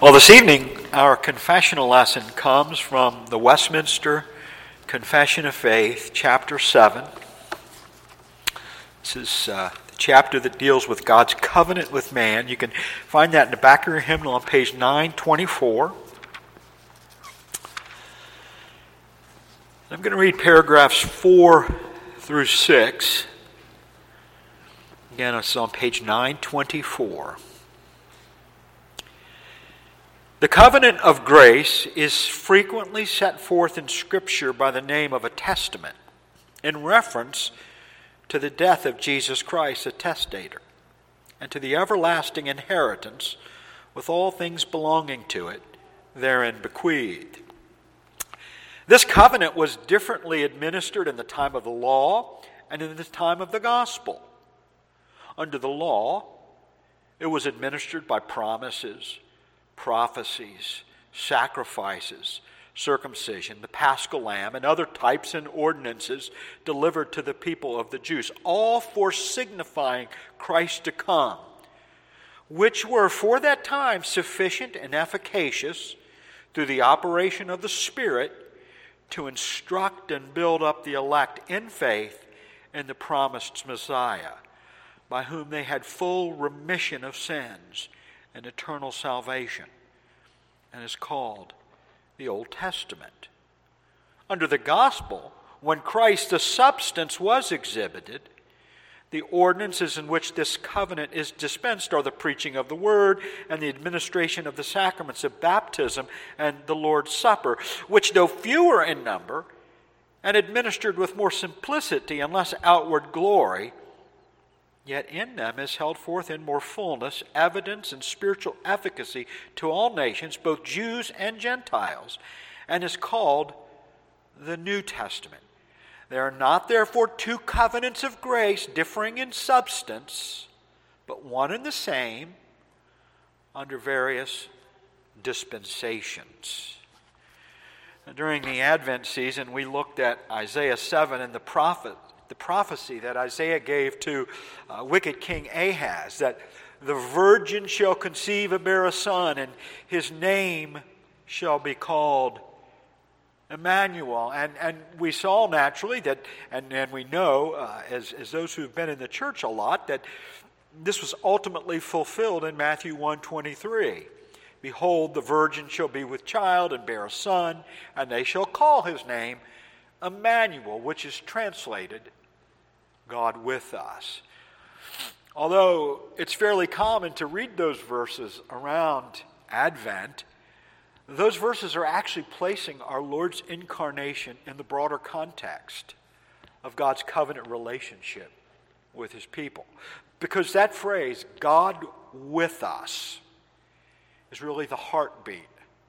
Well, this evening, our confessional lesson comes from the Westminster Confession of Faith, chapter 7. This is the chapter that deals with God's covenant with man. You can find that in the back of your hymnal on page 924. I'm going to read paragraphs 4 through 6. Again, it's on page 924. The covenant of grace is frequently set forth in Scripture by the name of a testament in reference to the death of Jesus Christ, the testator, and to the everlasting inheritance with all things belonging to it, therein bequeathed. This covenant was differently administered in the time of the law and in the time of the gospel. Under the law, it was administered by promises, prophecies, sacrifices, circumcision, the Paschal Lamb, and other types and ordinances delivered to the people of the Jews, all for signifying Christ to come, which were for that time sufficient and efficacious through the operation of the Spirit to instruct and build up the elect in faith in the promised Messiah, by whom they had full remission of sins and eternal salvation, and is called the Old Testament. Under the gospel, when Christ the substance was exhibited, the ordinances in which this covenant is dispensed are the preaching of the word and the administration of the sacraments of baptism and the Lord's Supper, which, though fewer in number and administered with more simplicity and less outward glory, yet in them is held forth in more fullness evidence and spiritual efficacy to all nations, both Jews and Gentiles, and is called the New Testament. There are not therefore two covenants of grace differing in substance, but one and the same under various dispensations. During the Advent season, we looked at Isaiah 7 and the prophecy that Isaiah gave to wicked King Ahaz, that the virgin shall conceive and bear a son, and his name shall be called Emmanuel. And we saw naturally that, and we know, as those who have been in the church a lot, that this was ultimately fulfilled in Matthew 1:23. Behold, the virgin shall be with child and bear a son, and they shall call his name Emmanuel, which is translated God with us. Although it's fairly common to read those verses around Advent, those verses are actually placing our Lord's incarnation in the broader context of God's covenant relationship with his people. Because that phrase, God with us, is really the heartbeat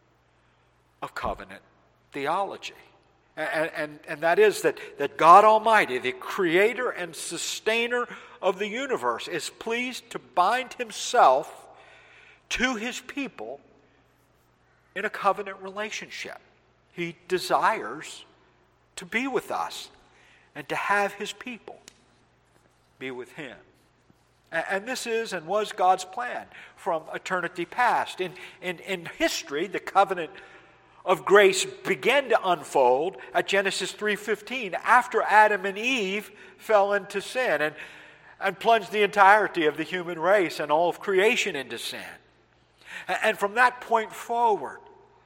of covenant theology. And that is that God Almighty, the creator and sustainer of the universe, is pleased to bind himself to his people in a covenant relationship. He desires to be with us and to have his people be with him. And this is and was God's plan from eternity past. In history, the covenant of grace began to unfold at Genesis 3:15 after Adam and Eve fell into sin and plunged the entirety of the human race and all of creation into sin. And from that point forward,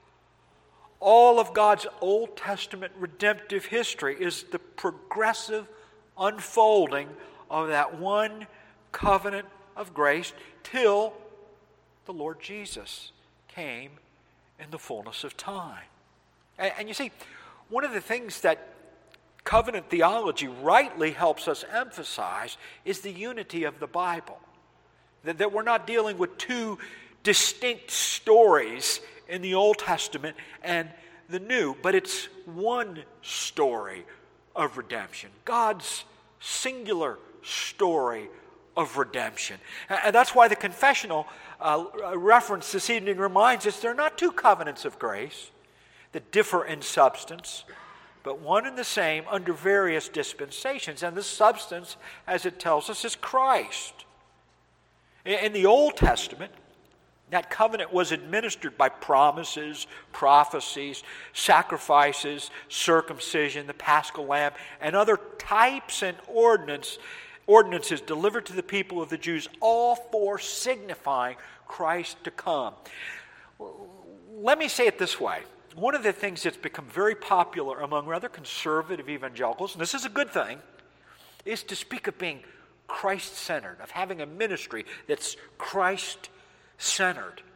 all of God's Old Testament redemptive history is the progressive unfolding of that one covenant of grace till the Lord Jesus came in the fullness of time. And you see, one of the things that covenant theology rightly helps us emphasize is the unity of the Bible. That we're not dealing with two distinct stories in the Old Testament and the New, but it's one story of redemption, God's singular story of redemption. And that's why the confessional reference this evening reminds us there are not two covenants of grace that differ in substance, but one and the same under various dispensations. And the substance, as it tells us, is Christ. In the Old Testament, That covenant was administered by promises, prophecies, sacrifices, circumcision, the Paschal Lamb, and other types and ordinances delivered to the people of the Jews, all for signifying Christ to come. Let me say it this way. One of the things that's become very popular among rather conservative evangelicals, and this is a good thing, is to speak of being Christ-centered, of having a ministry that's Christ-centered.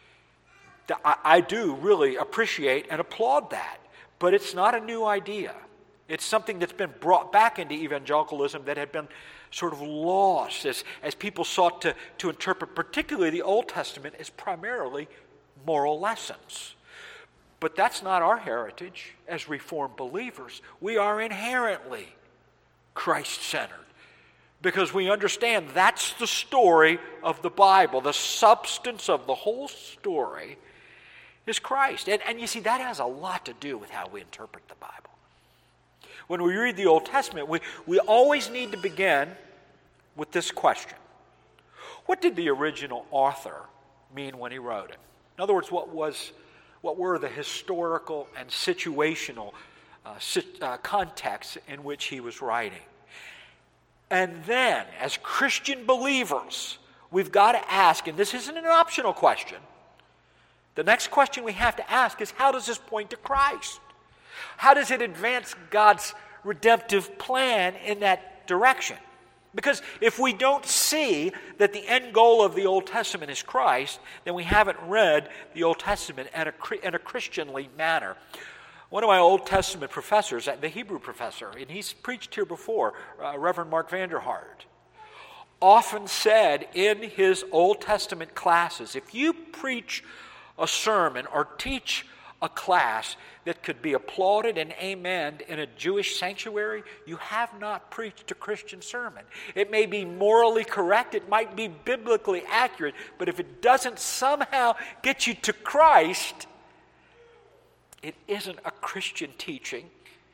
I do really appreciate and applaud that, but it's not a new idea. It's something that's been brought back into evangelicalism that had been sort of lost as people sought to interpret particularly the Old Testament as primarily moral lessons. But that's not our heritage as Reformed believers. We are inherently Christ-centered because we understand that's the story of the Bible. The substance of the whole story is Christ. And you see, that has a lot to do with how we interpret the Bible. When we read the Old Testament, we always need to begin with this question. What did the original author mean when he wrote it? In other words, what were the historical and situational contexts in which he was writing? And then, as Christian believers, we've got to ask, and this isn't an optional question, the next question we have to ask is, how does this point to Christ? How does it advance God's redemptive plan in that direction? Because if we don't see that the end goal of the Old Testament is Christ, then we haven't read the Old Testament in a Christianly manner. One of my Old Testament professors, the Hebrew professor, and he's preached here before, Reverend Mark Vanderhart, often said in his Old Testament classes, if you preach a sermon or teach a class that could be applauded and amened in a Jewish sanctuary, you have not preached a Christian sermon. It may be morally correct, it might be biblically accurate, but if it doesn't somehow get you to Christ, it isn't a Christian teaching.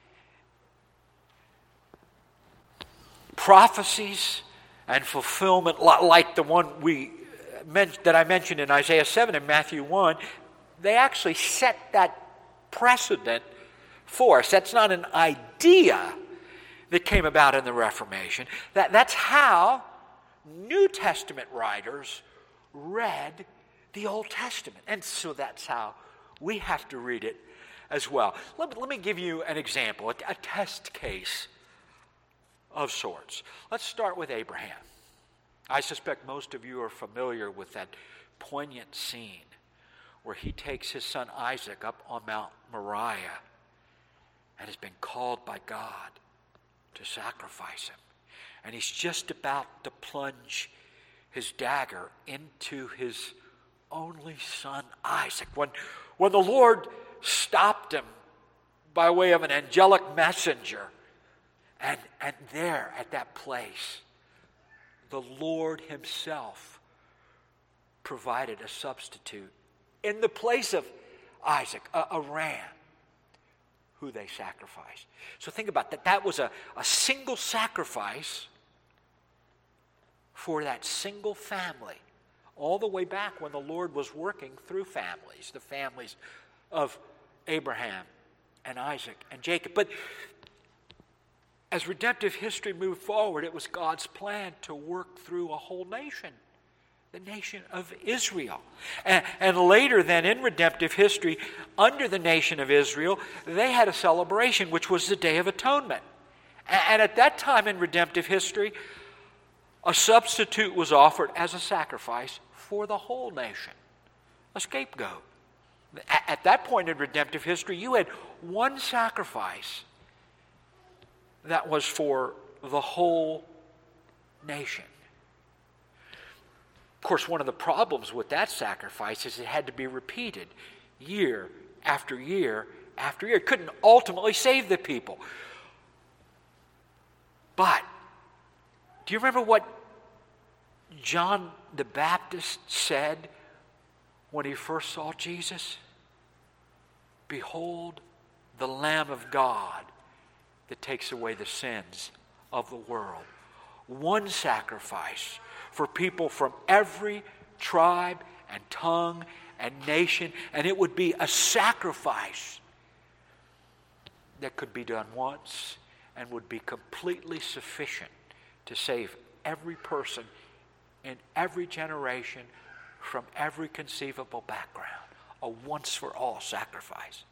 Prophecies and fulfillment, like the one that I mentioned in Isaiah 7 and Matthew 1, they actually set that precedent for us. That's not an idea that came about in the Reformation. That's how New Testament writers read the Old Testament. And so that's how we have to read it as well. Let me give you an example, a test case of sorts. Let's start with Abraham. I suspect most of you are familiar with that poignant scene where he takes his son Isaac up on Mount Moriah and has been called by God to sacrifice him. And he's just about to plunge his dagger into his only son Isaac. When the Lord stopped him by way of an angelic messenger, and there at that place, the Lord himself provided a substitute in the place of Isaac, a ram, who they sacrificed. So think about that. That was a single sacrifice for that single family, all the way back when the Lord was working through families, the families of Abraham and Isaac and Jacob. But as redemptive history moved forward, it was God's plan to work through a whole nation, the nation of Israel. And later then in redemptive history, under the nation of Israel, they had a celebration which was the Day of Atonement. And at that time in redemptive history, a substitute was offered as a sacrifice for the whole nation, a scapegoat. At that point in redemptive history, you had one sacrifice that was for the whole nation. Of course, one of the problems with that sacrifice is it had to be repeated year after year after year. It couldn't ultimately save the people. But do you remember what John the Baptist said when he first saw Jesus? Behold, the Lamb of God that takes away the sins of the world. One sacrifice for people from every tribe and tongue and nation, and it would be a sacrifice that could be done once and would be completely sufficient to save every person in every generation from every conceivable background. A once-for-all sacrifice.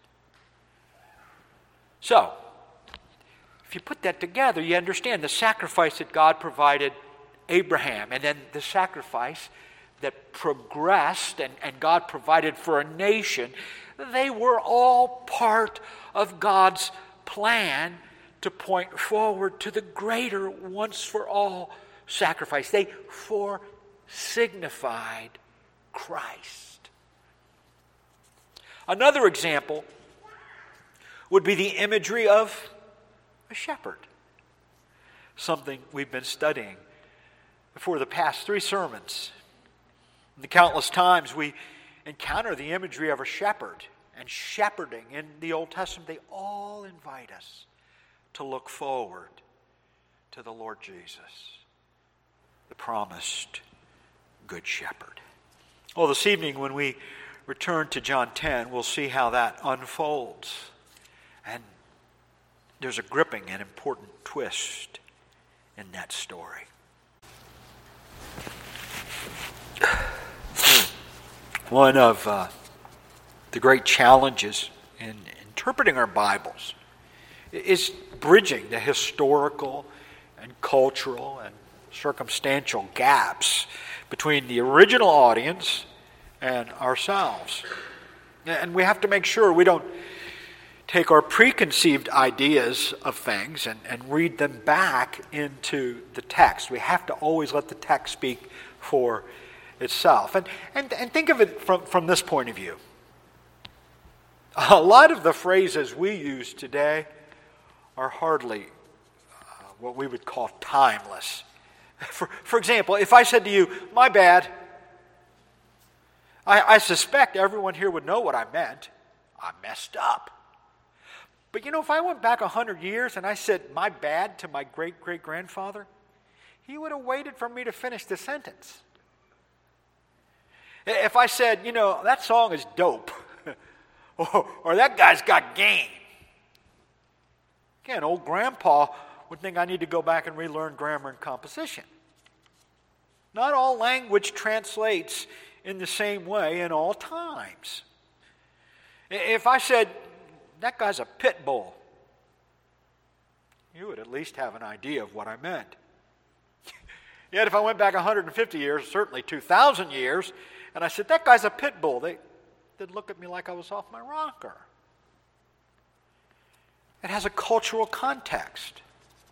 So, if you put that together, you understand the sacrifice that God provided Abraham, and then the sacrifice that progressed and God provided for a nation. They were all part of God's plan to point forward to the greater once-for-all sacrifice. They signified Christ. Another example would be the imagery of a shepherd, something we've been studying for the past 3 sermons. The countless times we encounter the imagery of a shepherd and shepherding in the Old Testament, they all invite us to look forward to the Lord Jesus, the promised Good Shepherd. Well, this evening when we return to John 10, we'll see how that unfolds. And there's a gripping and important twist in that story. One of the great challenges in interpreting our Bibles is bridging the historical and cultural and circumstantial gaps between the original audience and ourselves. And we have to make sure we don't take our preconceived ideas of things and read them back into the text. We have to always let the text speak for itself. And think of it from this point of view. A lot of the phrases we use today are hardly what we would call timeless. For example, if I said to you, "My bad," I suspect everyone here would know what I meant. I messed up. But if I went back 100 years and I said, "My bad" to my great-great-grandfather, he would have waited for me to finish the sentence. If I said, "That song is dope," or "That guy's got game," again, old grandpa would think I need to go back and relearn grammar and composition. Not all language translates in the same way in all times. If I said, "That guy's a pit bull," you would at least have an idea of what I meant. Yet if I went back 150 years, certainly 2,000 years, and I said, "That guy's a pit bull," they'd look at me like I was off my rocker. It has a cultural context.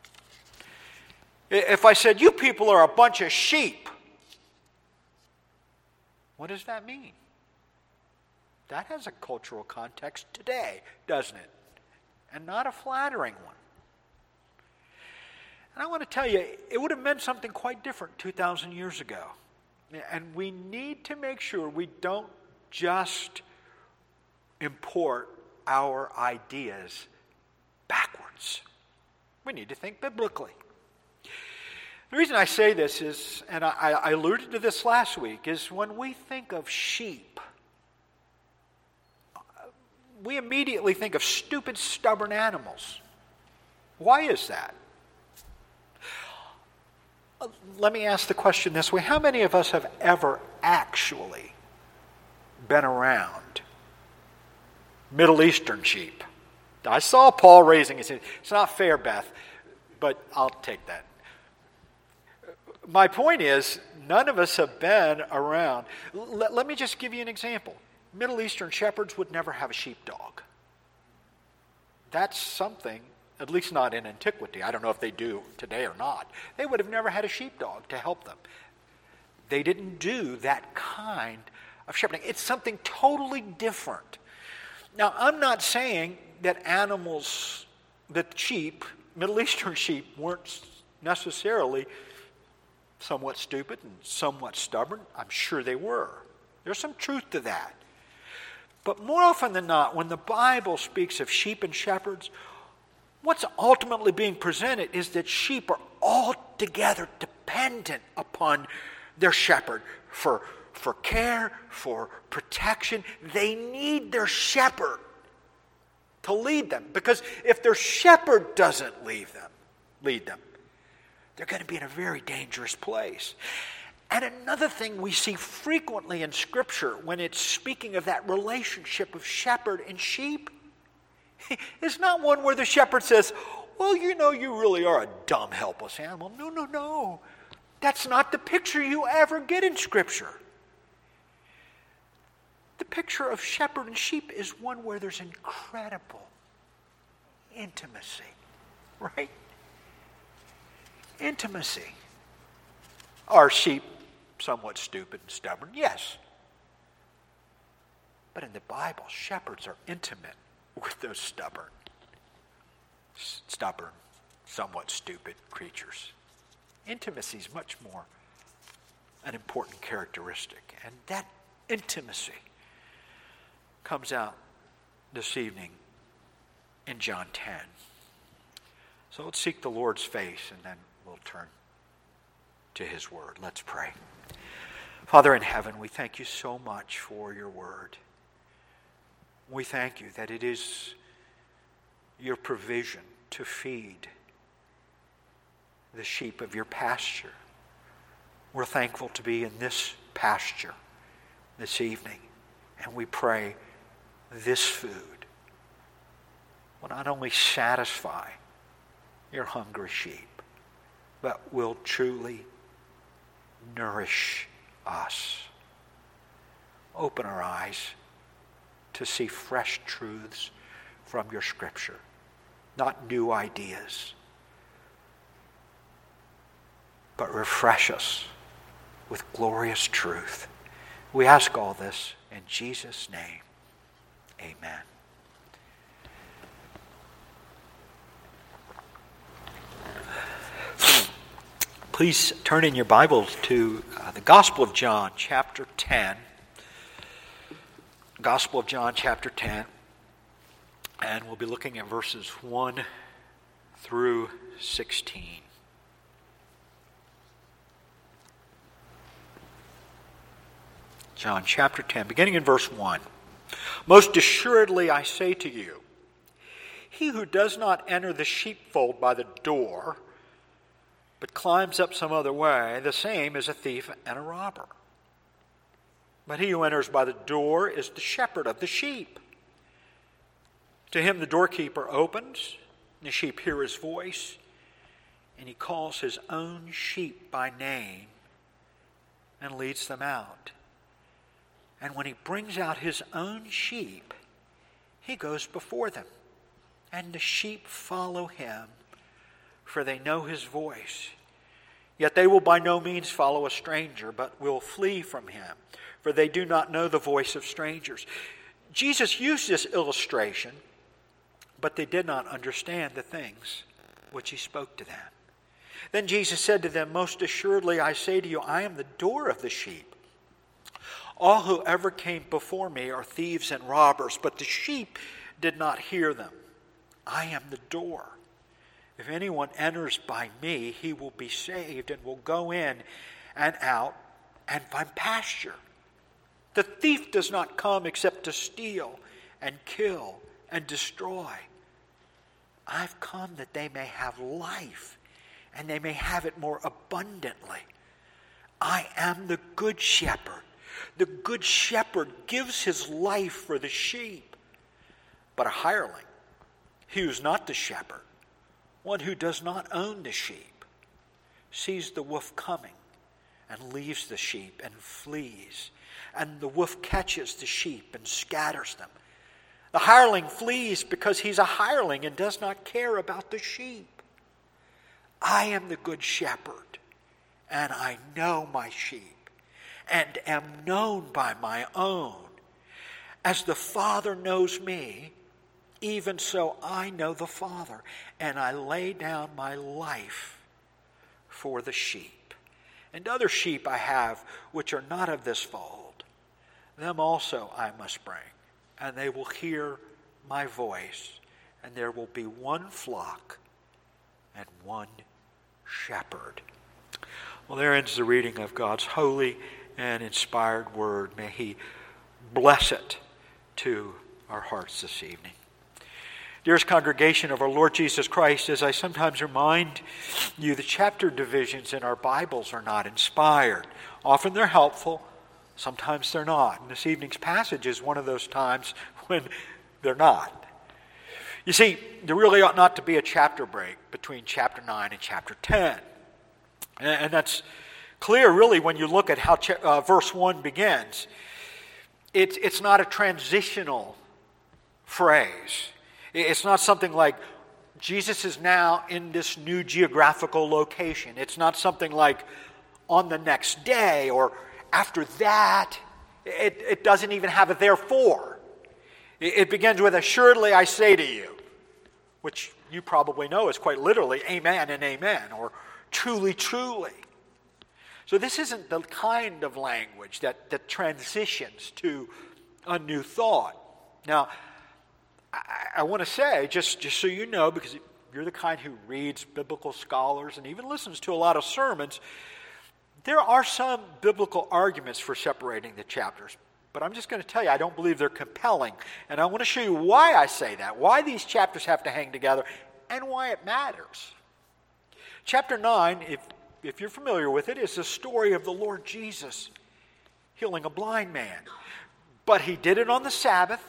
If I said, "You people are a bunch of sheep," what does that mean? That has a cultural context today, doesn't it? And not a flattering one. And I want to tell you, it would have meant something quite different 2,000 years ago. And we need to make sure we don't just import our ideas backwards. We need to think biblically. The reason I say this is, and I alluded to this last week, is when we think of sheep, we immediately think of stupid, stubborn animals. Why is that? Let me ask the question this way. How many of us have ever actually been around Middle Eastern sheep? I saw Paul raising his hand. It's not fair, Beth, but I'll take that. My point is, none of us have been around. Let me just give you an example. Middle Eastern shepherds would never have a sheepdog. That's something, at least not in antiquity. I don't know if they do today or not. They would have never had a sheepdog to help them. They didn't do that kind of shepherding. It's something totally different. Now, I'm not saying that animals, that sheep, Middle Eastern sheep, weren't necessarily somewhat stupid and somewhat stubborn. I'm sure they were. There's some truth to that. But more often than not, when the Bible speaks of sheep and shepherds, what's ultimately being presented is that sheep are altogether dependent upon their shepherd for for care, for protection. They need their shepherd to lead them. Because if their shepherd doesn't lead them, they're going to be in a very dangerous place. And another thing we see frequently in Scripture when it's speaking of that relationship of shepherd and sheep, it's not one where the shepherd says, well, you know, you really are a dumb, helpless animal. No. That's not the picture you ever get in Scripture. The picture of shepherd and sheep is one where there's incredible intimacy, right? Intimacy. Are sheep somewhat stupid and stubborn? Yes. But in the Bible, shepherds are intimate with those stubborn, somewhat stupid creatures. Intimacy is much more an important characteristic. And that intimacy comes out this evening in John 10. So let's seek the Lord's face, and then we'll turn to His Word. Let's pray. Father in heaven, we thank you so much for your Word. We thank you that it is your provision to feed the sheep of your pasture. We're thankful to be in this pasture this evening, and we pray this food will not only satisfy your hungry sheep, but will truly nourish us. Open our eyes to see fresh truths from your Scripture, not new ideas, but refresh us with glorious truth. We ask all this in Jesus' name. Amen. Please turn in your Bibles to the Gospel of John, chapter 10. Gospel of John, chapter 10. And we'll be looking at verses 1 through 16. John chapter 10, beginning in verse 1. Most assuredly I say to you, he who does not enter the sheepfold by the door, but climbs up some other way, the same is a thief and a robber. But he who enters by the door is the shepherd of the sheep. To him the doorkeeper opens, and the sheep hear his voice, and he calls his own sheep by name and leads them out. And when he brings out his own sheep, he goes before them, and the sheep follow him, for they know his voice. Yet they will by no means follow a stranger, but will flee from him, for they do not know the voice of strangers. Jesus used this illustration, but they did not understand the things which he spoke to them. Then Jesus said to them, most assuredly I say to you, I am the door of the sheep. All who ever came before me are thieves and robbers, but the sheep did not hear them. I am the door. If anyone enters by me, he will be saved and will go in and out and find pasture. The thief does not come except to steal and kill and destroy. I've come that they may have life, and they may have it more abundantly. I am the good shepherd. The good shepherd gives his life for the sheep. But a hireling, he who is not the shepherd, one who does not own the sheep, sees the wolf coming and leaves the sheep and flees. And the wolf catches the sheep and scatters them. The hireling flees because he's a hireling and does not care about the sheep. I am the good shepherd, and I know my sheep, and am known by my own. As the Father knows me, even so I know the Father, and I lay down my life for the sheep. And other sheep I have which are not of this fold. Them also I must bring, and they will hear my voice, and there will be one flock and one shepherd. Well, there ends the reading of God's holy, and inspired word. May He bless it to our hearts this evening. Dearest congregation of our Lord Jesus Christ, as I sometimes remind you, the chapter divisions in our Bibles are not inspired. Often they're helpful, sometimes they're not. And this evening's passage is one of those times when they're not. You see, there really ought not to be a chapter break between chapter 9 and chapter 10. And that's clear, really, when you look at how verse 1 begins. It's not a transitional phrase. It's not something like Jesus is now in this new geographical location. It's not something like on the next day or after that. It doesn't even have a therefore. It begins with, assuredly I say to you, which you probably know is quite literally amen and amen, or truly, truly. So this isn't the kind of language that transitions to a new thought. Now, I want to say, just so you know, because you're the kind who reads biblical scholars and even listens to a lot of sermons, there are some biblical arguments for separating the chapters. But I'm just going to tell you, I don't believe they're compelling. And I want to show you why I say that, why these chapters have to hang together, and why it matters. Chapter 9, if you're familiar with it, is the story of the Lord Jesus healing a blind man. But He did it on the Sabbath.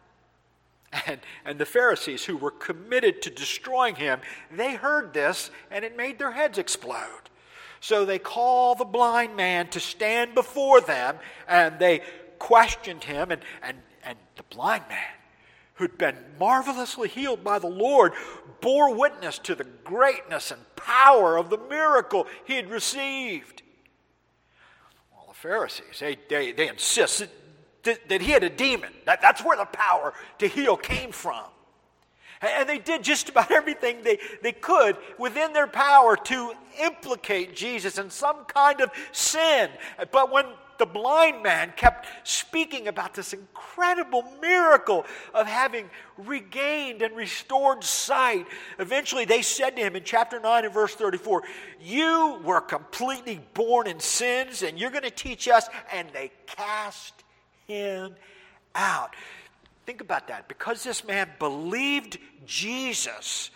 And the Pharisees, who were committed to destroying Him, they heard this, and it made their heads explode. So they call the blind man to stand before them, and they questioned him, and the blind man, who'd been marvelously healed by the Lord, bore witness to the greatness and power of the miracle he had received. Well, the Pharisees, they insisted that he had a demon. That's where the power to heal came from. And they did just about everything they could within their power to implicate Jesus in some kind of sin. But when the blind man kept speaking about this incredible miracle of having regained and restored sight, eventually they said to him in chapter 9 and verse 34, "You were completely born in sins, and you're going to teach us." And they cast him out. Think about that. Because this man believed Jesus,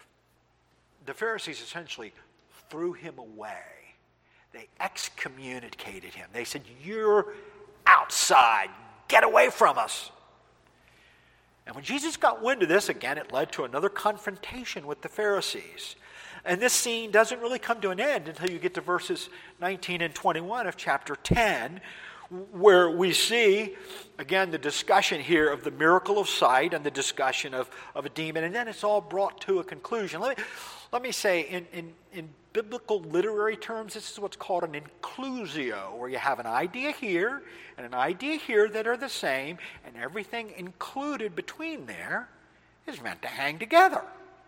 the Pharisees essentially threw him away. They excommunicated him. They said, "You're outside. Get away from us." And when Jesus got wind of this, again, it led to another confrontation with the Pharisees. And this scene doesn't really come to an end until you get to verses 19 and 21 of chapter 10, where we see, again, the discussion here of the miracle of sight and the discussion of a demon, and then it's all brought to a conclusion. Let me say, in biblical literary terms, this is what's called an inclusio, where you have an idea here and an idea here that are the same, and everything included between there is meant to hang together.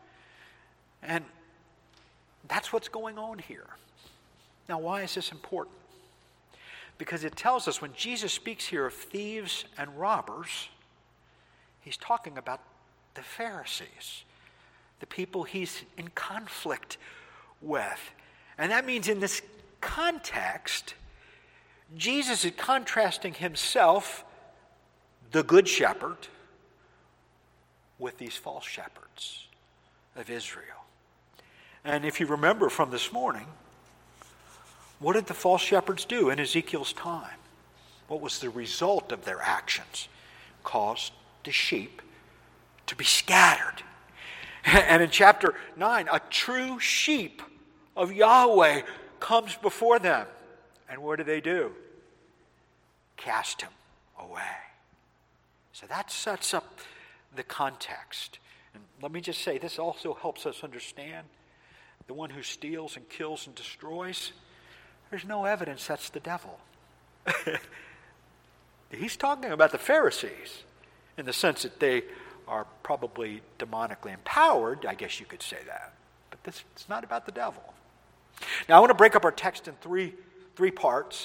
And that's what's going on here. Now, why is this important? Because it tells us when Jesus speaks here of thieves and robbers, He's talking about the Pharisees, the people He's in conflict with. And that means in this context, Jesus is contrasting Himself, the good shepherd, with these false shepherds of Israel. And if you remember from this morning, what did the false shepherds do in Ezekiel's time? What was the result of their actions? Caused the sheep to be scattered. And in chapter 9, a true sheep of Yahweh comes before them. And what do? Cast him away. So that sets up the context. And let me just say, this also helps us understand the one who steals and kills and destroys. There's no evidence that's the devil. He's talking about the Pharisees in the sense that they are probably demonically empowered. I guess you could say that. But it's not about the devil. Now I want to break up our text in three parts.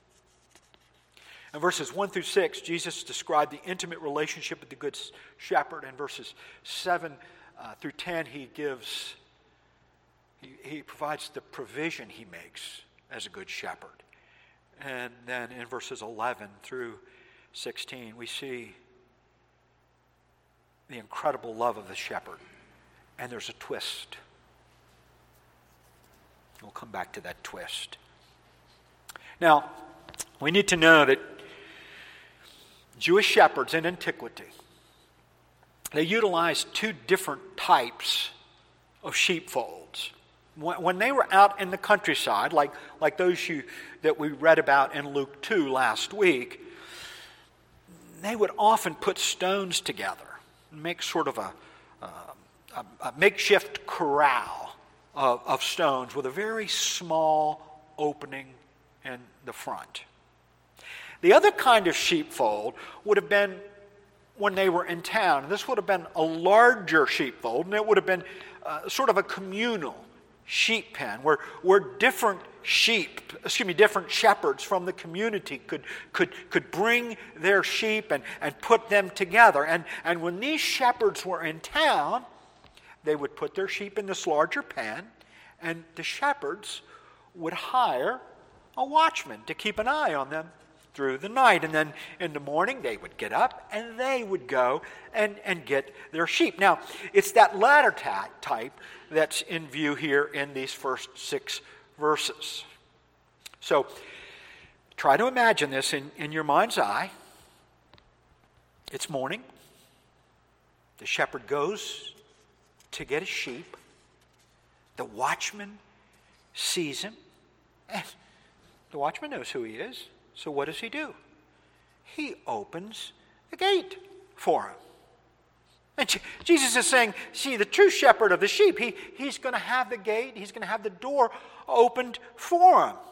In verses 1 through 6, Jesus described the intimate relationship with the Good Shepherd. In verses 7 through 10, he provides the provision he makes as a good shepherd. And then in verses 11 through 16, we see the incredible love of the shepherd. And there's a twist. We'll come back to that twist. Now, we need to know that Jewish shepherds in antiquity, they utilized two different types of sheepfolds. When they were out in the countryside, like those that we read about in Luke 2 last week, they would often put stones together and make sort of a makeshift corral of stones with a very small opening in the front. The other kind of sheepfold would have been when they were in town. This would have been a larger sheepfold, and it would have been sort of a communal sheep pen where different shepherds from the community could bring their sheep and put them together. And when these shepherds were in town, they would put their sheep in this larger pen, and the shepherds would hire a watchman to keep an eye on them through the night. And then in the morning, they would get up and they would go and get their sheep. Now, it's that latter type that's in view here in these first 6 verses. So, try to imagine this in your mind's eye. It's morning. The shepherd goes to get his sheep. The watchman sees him. And the watchman knows who he is. So what does he do? He opens the gate for him. And Jesus is saying, see, the true shepherd of the sheep, he's going to have the gate, he's going to have the door opened for him.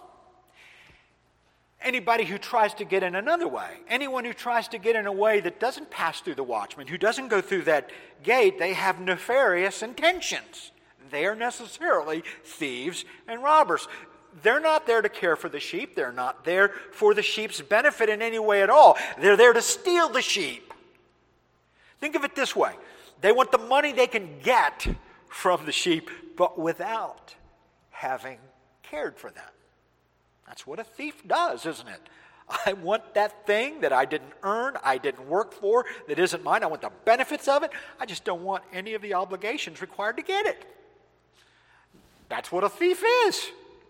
Anybody who tries to get in another way, anyone who tries to get in a way that doesn't pass through the watchman, who doesn't go through that gate, they have nefarious intentions. They are necessarily thieves and robbers. They're not there to care for the sheep. They're not there for the sheep's benefit in any way at all. They're there to steal the sheep. Think of it this way. They want the money they can get from the sheep, but without having cared for them. That's what a thief does, isn't it? I want that thing that I didn't earn, I didn't work for, that isn't mine. I want the benefits of it. I just don't want any of the obligations required to get it. That's what a thief is.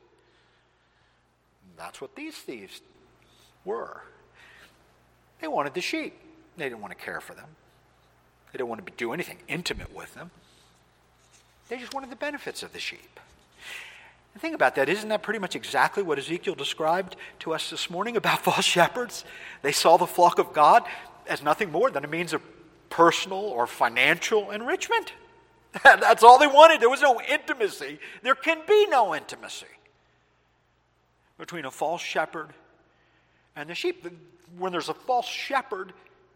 That's what these thieves were. They wanted the sheep. They didn't want to care for them. They didn't want to do anything intimate with them. They just wanted the benefits of the sheep. And think about that. Isn't that pretty much exactly what Ezekiel described to us this morning about false shepherds? They saw the flock of God as nothing more than a means of personal or financial enrichment. That's all they wanted. There was no intimacy. There can be no intimacy between a false shepherd and the sheep. When there's a false shepherd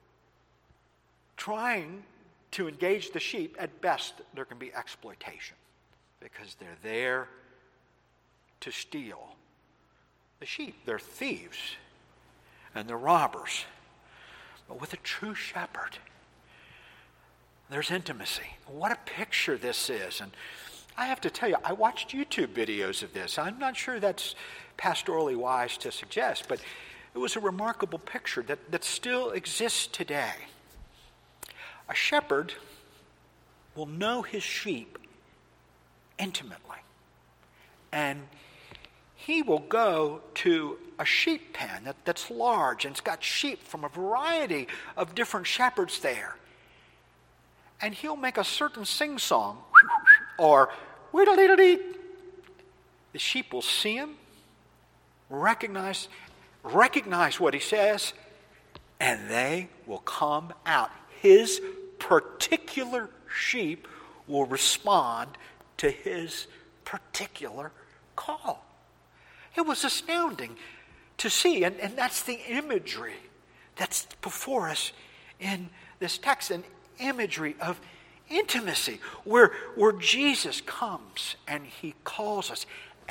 trying to engage the sheep, at best there can be exploitation because they're there to steal the sheep. They're thieves and they're robbers. But with a true shepherd, there's intimacy. What a picture this is. And I have to tell you, I watched YouTube videos of this. I'm not sure that's pastorally wise to suggest, but it was a remarkable picture that still exists today. A shepherd will know his sheep intimately, and he will go to a sheep pen that's large, and it's got sheep from a variety of different shepherds there. And he'll make a certain sing-song, or whittle-diddle-dee. The sheep will see him, recognize what he says, and they will come out. His particular sheep will respond to his particular call. It was astounding to see, and that's the imagery that's before us in this text, an imagery of intimacy, where Jesus comes and he calls us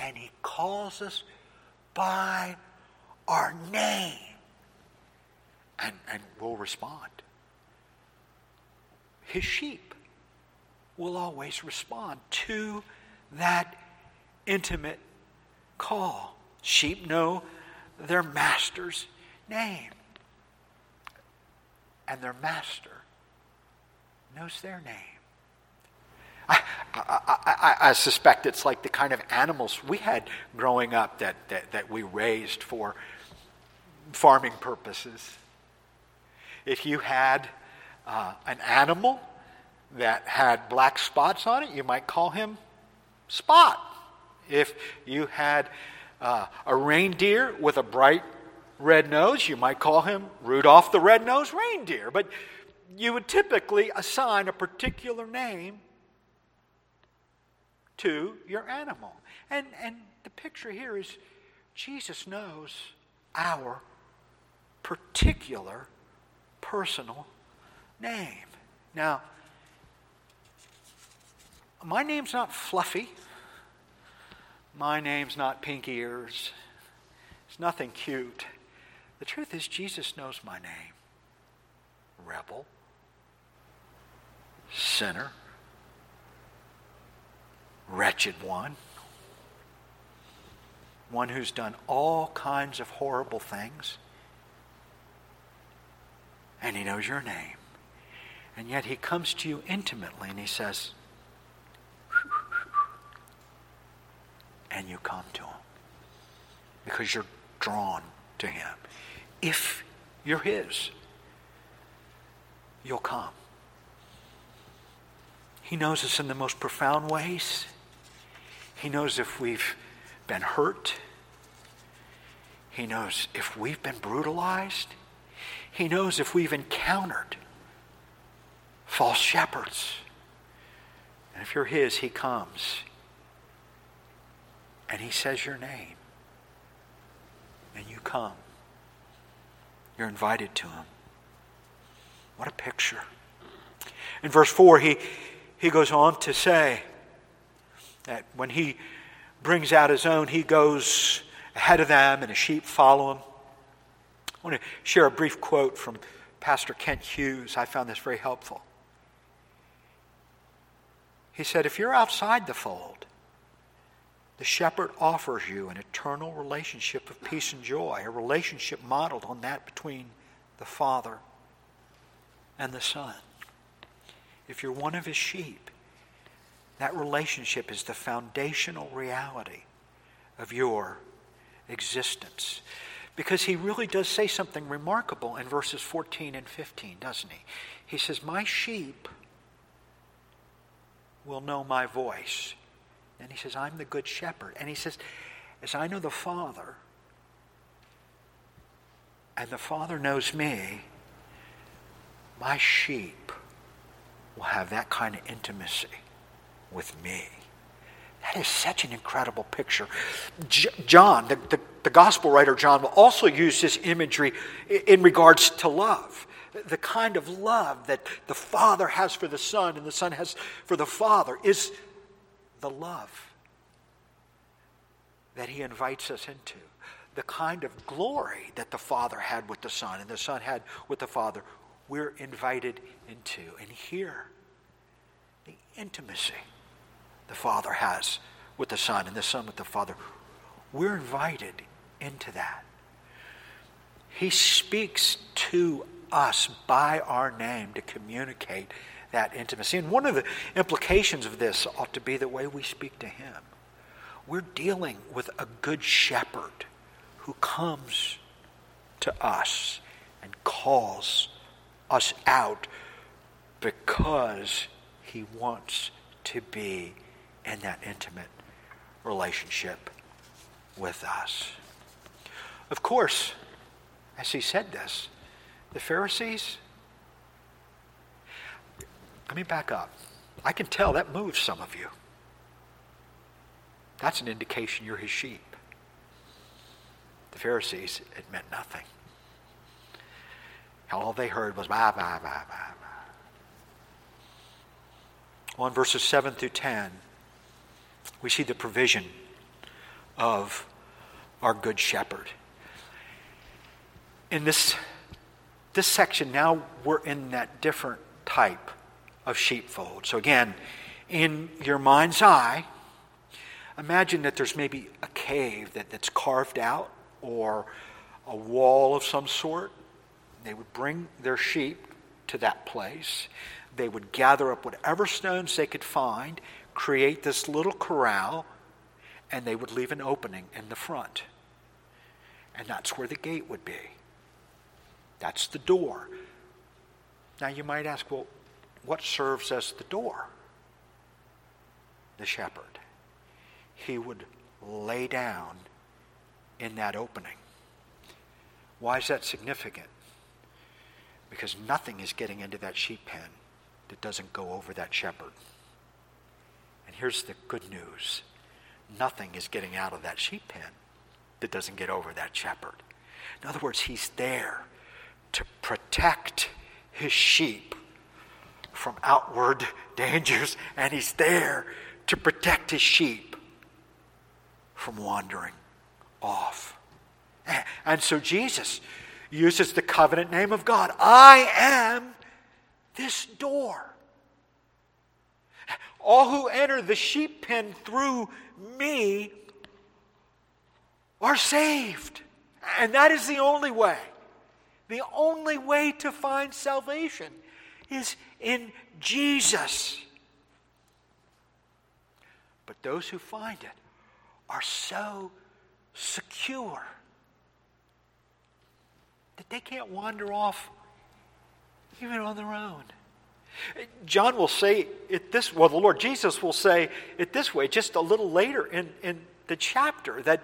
by our name, and we'll respond. His sheep will always respond to that intimate call. Sheep know their master's name. And their master knows their name. I suspect it's like the kind of animals we had growing up that we raised for farming purposes. If you had an animal that had black spots on it, you might call him Spot. If you had a reindeer with a bright red nose, you might call him Rudolph the Red-Nosed Reindeer. But you would typically assign a particular name to your animal. And the picture here is Jesus knows our particular personal name. Now, my name's not Fluffy. My name's not Pink Ears. It's nothing cute. The truth is, Jesus knows my name. Rebel. Sinner. Wretched one. One who's done all kinds of horrible things. And he knows your name. And yet he comes to you intimately and he says, and you come to him. Because you're drawn to him. If you're his, you'll come. He knows us in the most profound ways. He knows if we've been hurt. He knows if we've been brutalized. He knows if we've encountered false shepherds. And if you're his, he comes. And he says your name. And you come. You're invited to him. What a picture. In verse 4, he goes on to say that when he brings out his own, he goes ahead of them and the sheep follow him. I want to share a brief quote from Pastor Kent Hughes. I found this very helpful. He said, if you're outside the fold, the shepherd offers you an eternal relationship of peace and joy, a relationship modeled on that between the Father and the Son. If you're one of his sheep, that relationship is the foundational reality of your existence. Because he really does say something remarkable in verses 14 and 15, doesn't he? He says, my sheep will know my voice. And he says, I'm the good shepherd. And he says, as I know the Father, and the Father knows me, my sheep will have that kind of intimacy with me. That is such an incredible picture. John, the gospel writer John, will also use this imagery in regards to love. The kind of love that the Father has for the Son and the Son has for the Father is the love that he invites us into. The kind of glory that the Father had with the Son and the Son had with the Father, we're invited into. And here, the intimacy the Father has with the Son and the Son with the Father, we're invited into that. He speaks to us by our name to communicate that intimacy. And one of the implications of this ought to be the way we speak to him. We're dealing with a good shepherd who comes to us and calls us out because he wants to be in that intimate relationship with us. Of course, as he said this, the Pharisees, let me back up. I can tell that moves some of you. That's an indication you're his sheep. The Pharisees, it meant nothing. All they heard was bah, bah, bah, bah, bah. Well, in verses 7 through 10, we see the provision of our good shepherd. In this section, now we're in that different type of sheepfold. So again, in your mind's eye, imagine that there's maybe a cave that's carved out or a wall of some sort. They would bring their sheep to that place. They would gather up whatever stones they could find, create this little corral, and they would leave an opening in the front. And that's where the gate would be. That's the door. Now you might ask, well, what serves as the door? The shepherd. He would lay down in that opening. Why is that significant? Because nothing is getting into that sheep pen that doesn't go over that shepherd. And here's the good news. Nothing is getting out of that sheep pen that doesn't get over that shepherd. In other words, he's there to protect his sheep from outward dangers, and he's there to protect his sheep from wandering off. And so Jesus uses the covenant name of God. I am this door. All who enter the sheep pen through me are saved. And that is the only way. The only way to find salvation is in Jesus. But those who find it are so secure that they can't wander off even on their own. John will say it this way, well, the Lord Jesus will say it this way just a little later in the chapter, that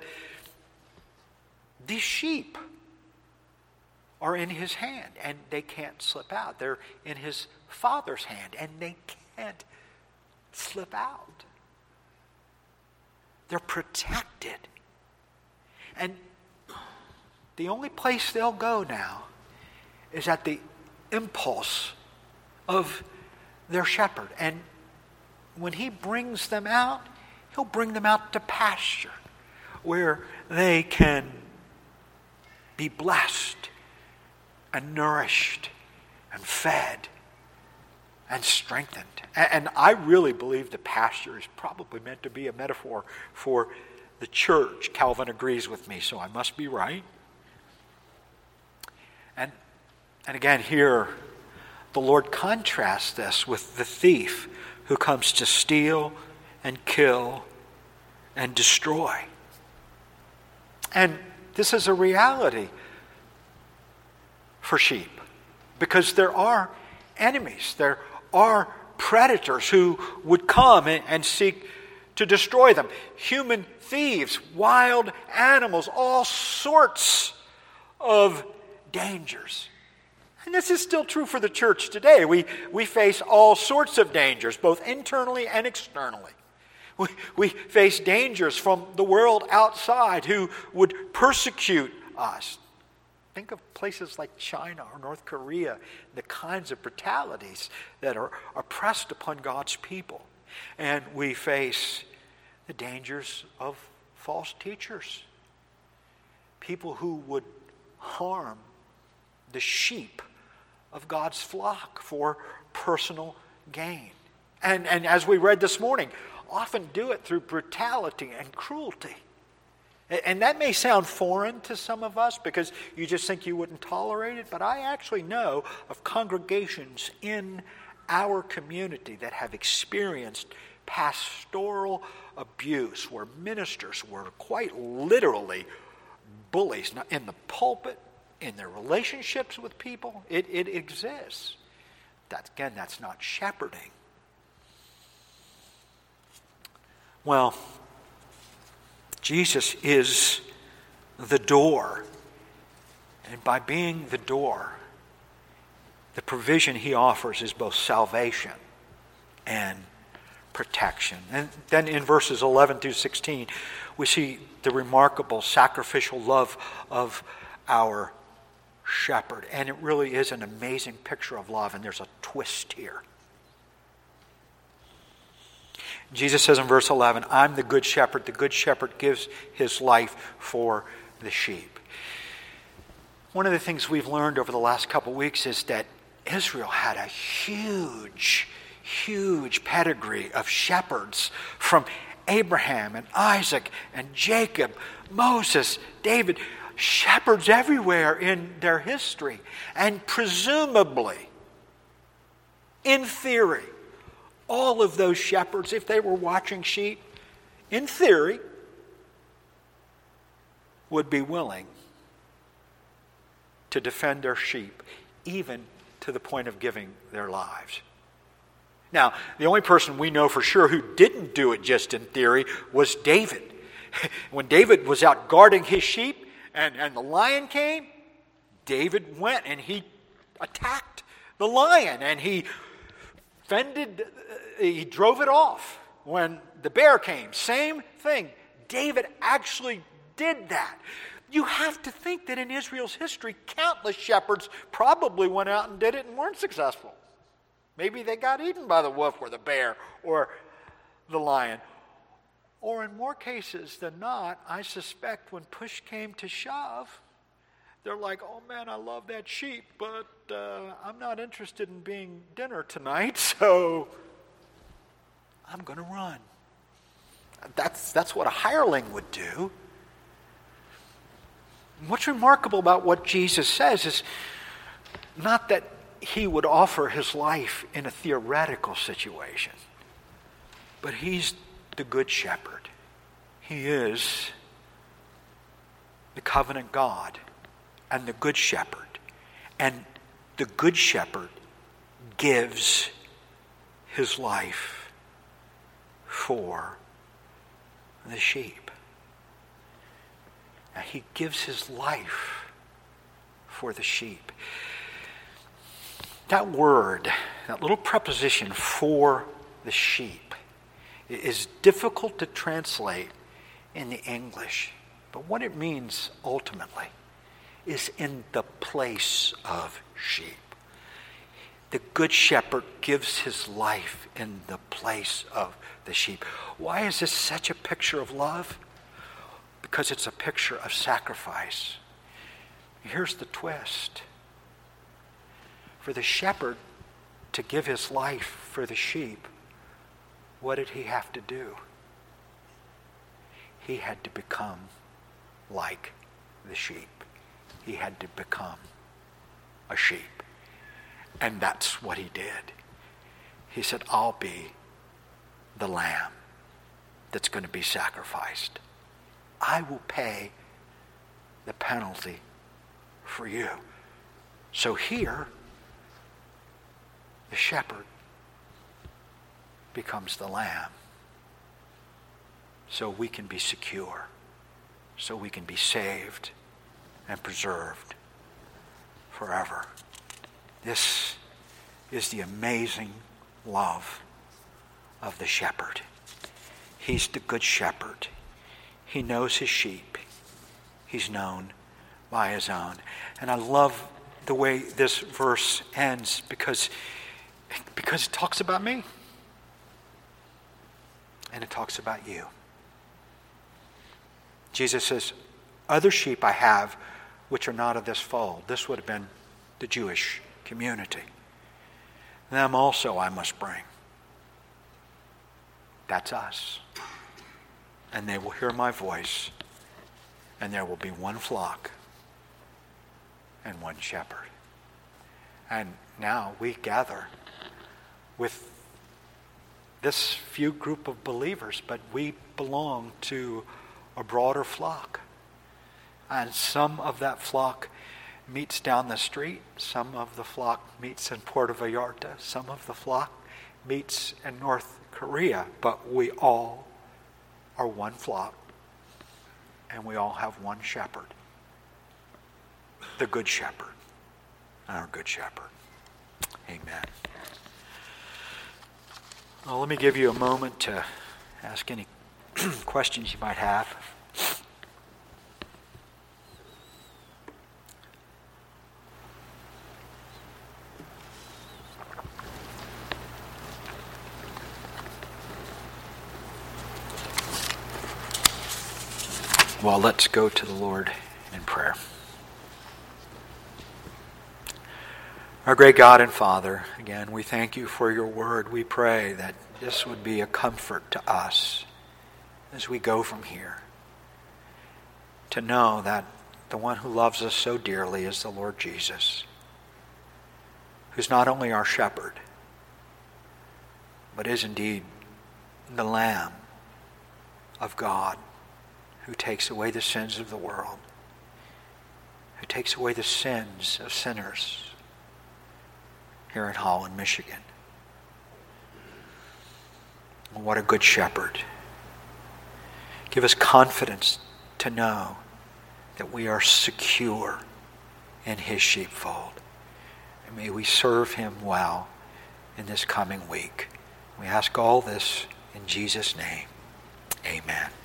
these sheep are in his hand and they can't slip out. They're in his Father's hand and they can't slip out. They're protected. And the only place they'll go now is at the impulse of their shepherd. And when he brings them out, he'll bring them out to pasture where they can be blessed and nourished and fed and strengthened. And I really believe the pasture is probably meant to be a metaphor for the church. Calvin agrees with me, so I must be right. And again, here, the Lord contrasts this with the thief who comes to steal and kill and destroy. And this is a reality for sheep, because there are enemies, there are predators who would come and seek to destroy them. Human thieves, wild animals, all sorts of dangers. And this is still true for the church today. We face all sorts of dangers, both internally and externally. We face dangers from the world outside who would persecute us. Think of places like China or North Korea, the kinds of brutalities that are pressed upon God's people. And we face the dangers of false teachers, people who would harm the sheep of God's flock for personal gain. And as we read this morning, often do it through brutality and cruelty. And that may sound foreign to some of us because you just think you wouldn't tolerate it, but I actually know of congregations in our community that have experienced pastoral abuse, where ministers were quite literally bullies in the pulpit, in their relationships with people. It exists. That's not shepherding. Well, Jesus is the door. And by being the door, the provision he offers is both salvation and protection. And then in verses 11 through 16, we see the remarkable sacrificial love of our shepherd. And it really is an amazing picture of love, and there's a twist here. Jesus says in verse 11, I'm the good shepherd. The good shepherd gives his life for the sheep. One of the things we've learned over the last couple weeks is that Israel had a huge pedigree of shepherds from Abraham and Isaac and Jacob, Moses, David. shepherds everywhere in their history. And presumably, in theory, all of those shepherds, if they were watching sheep, in theory, would be willing to defend their sheep, even to the point of giving their lives. Now, the only person we know for sure who didn't do it just in theory was David. When David was out guarding his sheep and the lion came, David went and he attacked the lion and he drove it off. When the bear came, same thing. David actually did that. You have to think that in Israel's history, countless shepherds probably went out and did it and weren't successful. Maybe they got eaten by the wolf or the bear or the lion. Or in more cases than not, I suspect when push came to shove, they're like, oh man, I love that sheep, but I'm not interested in being dinner tonight, so I'm going to run. That's what a hireling would do. What's remarkable about what Jesus says is not that he would offer his life in a theoretical situation, but he's the good shepherd. He is the covenant God and the good shepherd. And the good shepherd gives his life for the sheep. Now, he gives his life for the sheep. That word, that little preposition, for the sheep, is difficult to translate in the English. But what it means ultimately is in the place of sheep. The good shepherd gives his life in the place of the sheep. Why is this such a picture of love? Because it's a picture of sacrifice. Here's the twist. For the shepherd to give his life for the sheep, what did he have to do? He had to become like the sheep. He had to become a sheep. And that's what he did. He said, I'll be the lamb that's going to be sacrificed. I will pay the penalty for you. So here, the shepherd becomes the lamb so we can be secure, so we can be saved and preserved forever. This is the amazing love of the shepherd. He's the good shepherd. He knows his sheep. He's known by his own. And I love the way this verse ends because it talks about me. And it talks about you. Jesus says, other sheep I have which are not of this fold. This would have been the Jewish community. Them also I must bring. That's us. And they will hear my voice, and there will be one flock and one shepherd. And now we gather with this few group of believers, but we belong to a broader flock. And some of that flock meets down the street. Some of the flock meets in Puerto Vallarta. Some of the flock meets in North Korea. But we all are one flock. And we all have one shepherd. The good shepherd. Our good shepherd. Amen. Well, let me give you a moment to ask any questions you might have. Well, let's go to the Lord in prayer. Our great God and Father, again, we thank you for your word. We pray that this would be a comfort to us as we go from here, to know that the one who loves us so dearly is the Lord Jesus, who's not only our shepherd, but is indeed the Lamb of God who takes away the sins of the world, who takes away the sins of sinners here in Holland, Michigan. What a good shepherd. Give us confidence to know that we are secure in his sheepfold. And may we serve him well in this coming week. We ask all this in Jesus' name. Amen.